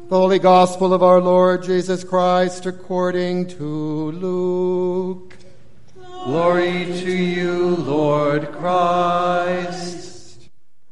The Holy Gospel of our Lord Jesus Christ according to Luke. Glory to you, Lord Christ.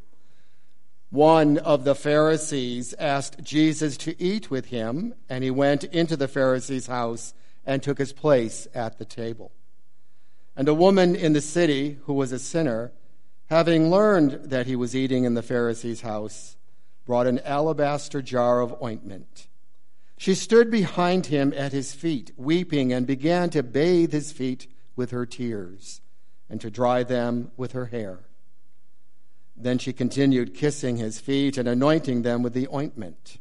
One of the Pharisees asked Jesus to eat with him, and he went into the Pharisee's house and took his place at the table. And a woman in the city who was a sinner, having learned that he was eating in the Pharisee's house, brought an alabaster jar of ointment. She stood behind him at his feet, weeping, and began to bathe his feet with her tears and to dry them with her hair. Then she continued kissing his feet and anointing them with the ointment.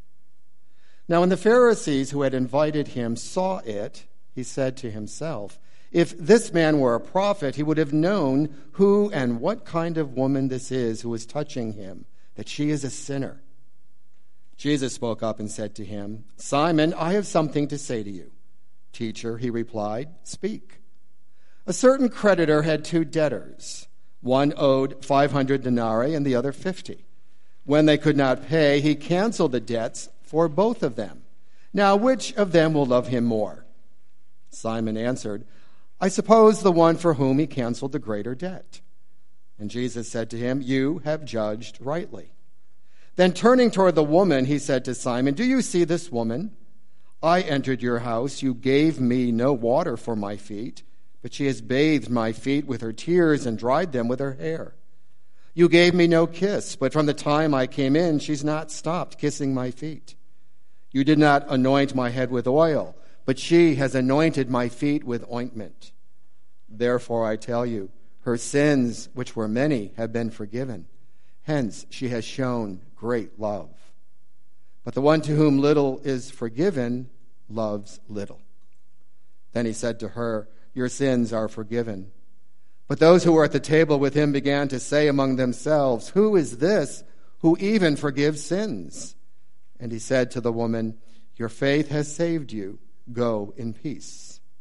Now when the Pharisees who had invited him saw it, he said to himself, "If this man were a prophet, he would have known who and what kind of woman this is who is touching him, that she is a sinner." Jesus spoke up and said to him, "Simon, I have something to say to you." "Teacher," he replied, "speak." A certain creditor had 2 debtors. One owed 500 denarii and the other 50. When they could not pay, he canceled the debts for both of them. Now, which of them will love him more? Simon answered, "I suppose the one for whom he canceled the greater debt." And Jesus said to him, "You have judged rightly." Then turning toward the woman, he said to Simon, "Do you see this woman? I entered your house. You gave me no water for my feet, but she has bathed my feet with her tears and dried them with her hair. You gave me no kiss, but from the time I came in, she's not stopped kissing my feet. You did not anoint my head with oil, but she has anointed my feet with ointment. Therefore I tell you, her sins, which were many, have been forgiven. Hence she has shown great love. But the one to whom little is forgiven loves little." Then he said to her, "Your sins are forgiven." But those who were at the table with him began to say among themselves, "Who is this who even forgives sins?" And he said to the woman, "Your faith has saved you. Go in peace."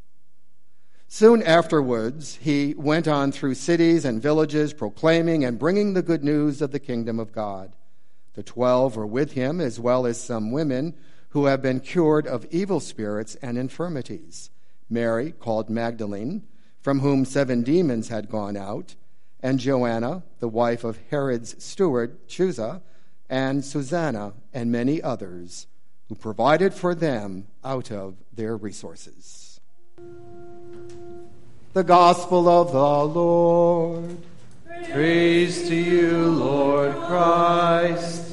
Soon afterwards, he went on through cities and villages, proclaiming and bringing the good news of the kingdom of God. The 12 were with him, as well as some women who have been cured of evil spirits and infirmities. Mary, called Magdalene, from whom 7 demons had gone out, and Joanna, the wife of Herod's steward, Chuza, and Susanna, and many others, who provided for them out of their resources. The Gospel of the Lord. Praise to you, Lord Christ.